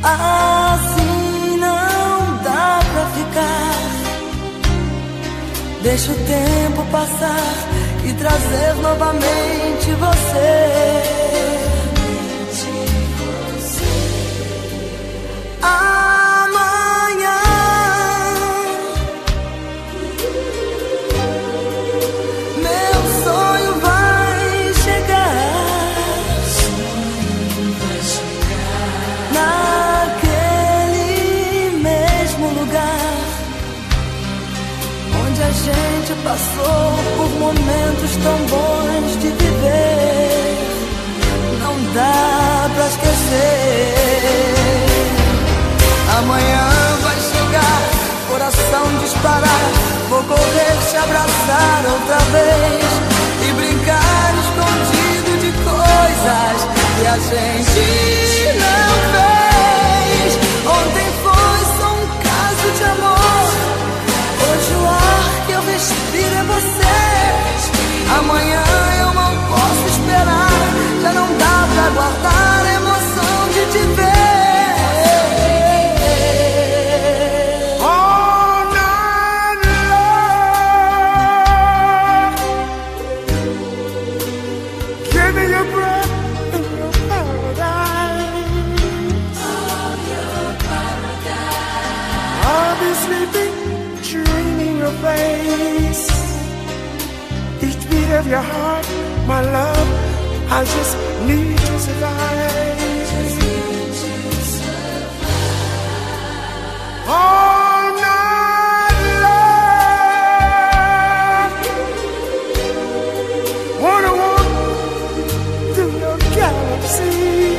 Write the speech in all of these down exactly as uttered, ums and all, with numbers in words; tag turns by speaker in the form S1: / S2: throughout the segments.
S1: Assim não dá pra ficar. Deixa o tempo passar e trazer novamente você. Amanhã meu sonho vai chegar, naquele mesmo lugar onde a gente passou por momentos tão bons de viver. Não dá pra esquecer. Amanhã vai chegar, coração disparar. Vou correr, te abraçar outra vez e brincar escondido de coisas que a gente não fez. Ontem foi só um caso de amor, hoje o ar que eu respiro é você. Amanhã eu não posso esperar, já não dá pra guardar a emoção de te ver.
S2: Each beat of your heart, my love, I just need to survive. Just need to survive. All night long, wanna walk through your galaxy,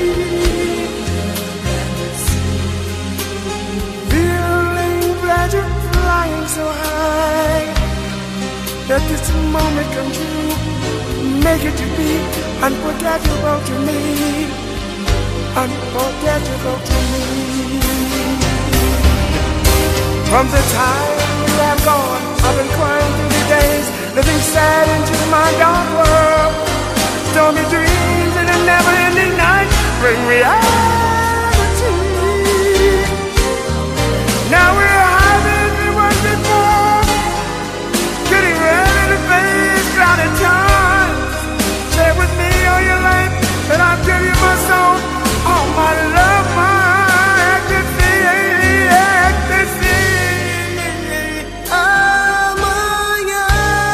S2: feeling that you're flying so high. Let this moment come true, make it to be unforgettable to me, unforgettable to me. From the time you have gone, I've been crying through the days, living sad into my dark world. Stormy dreams in a never-ending night bring reality. Now we're higher than we were before, getting ready to face clouded times. Share with me all your life, and I'll give you my soul, all my love, my ecstasy, ecstasy.
S1: Amanhã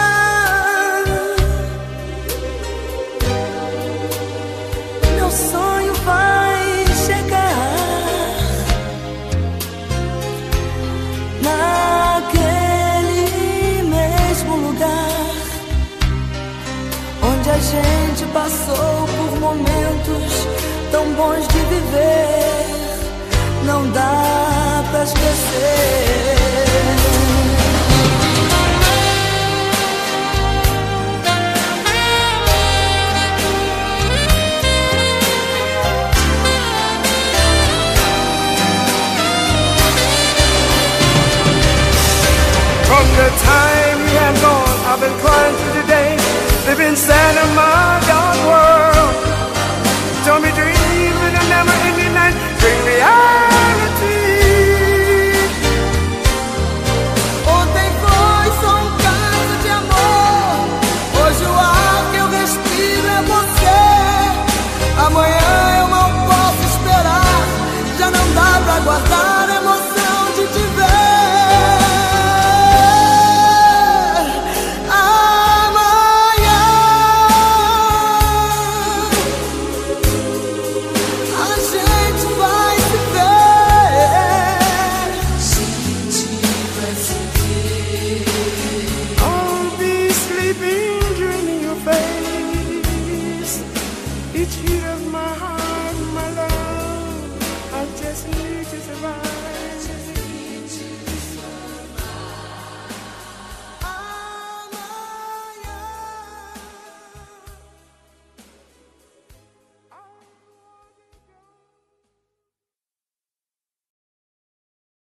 S1: meu sonho vai chegar, naquele mesmo lugar onde a gente passou por momentos tão bons de viver. Não dá pra esquecer.
S2: From the time you have gone, I've been crying through the day, living sad in my dark world. Told me dreams in a never-ending night bring me out.